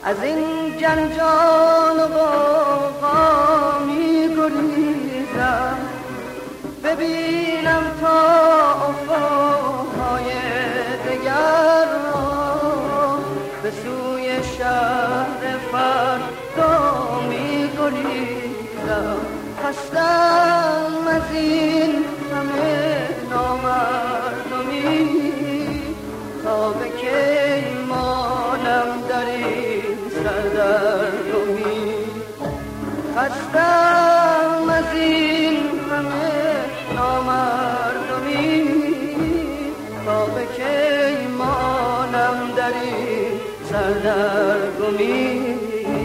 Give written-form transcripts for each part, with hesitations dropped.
از این جنجال و غوغا می گریزم، ببینم تا افقهای دگر را، به سوی شهر فردا می گریزم. خستم از این همه نامردمی، تا به کی مانم در این سردرگمی. خستم از این همه نامردمی، تا به کی مانم در این سردرگمی.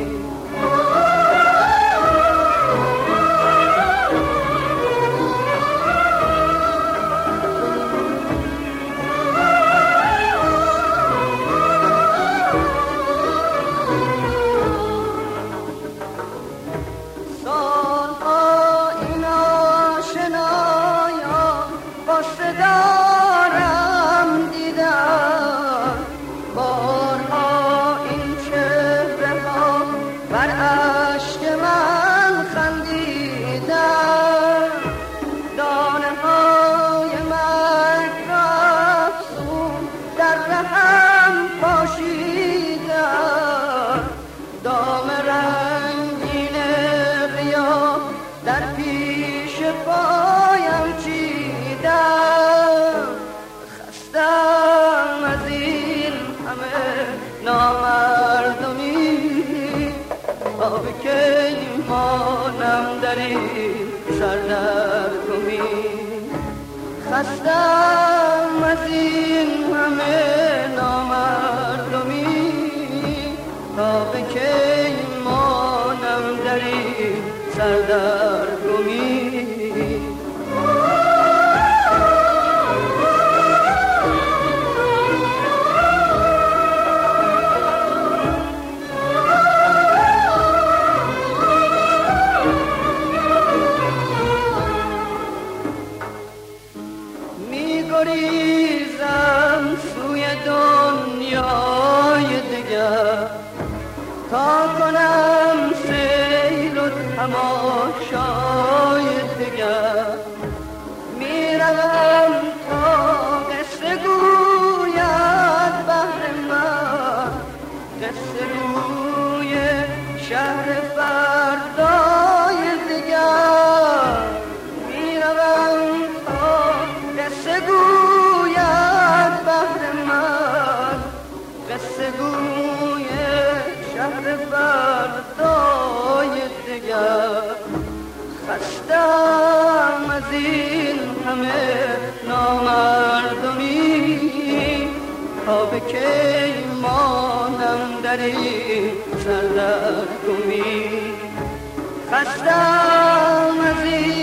که مانم در این سردرگمی. خستم از این همه نامردمی، تا به کی مانم در این سردرگمی. گریزم سوی دنیای دیگر، تا کنم سیر و تماشای دیگر. میروم تا قصه گوید بهر من، قصه گوی شهر فردای دیگر. میروم تا قصه گوید بهر من، قصه گوی شهر فردای دیگر. خستم از این همه نامردمی، تا به کی مانم در این سردرگمی. خستم از این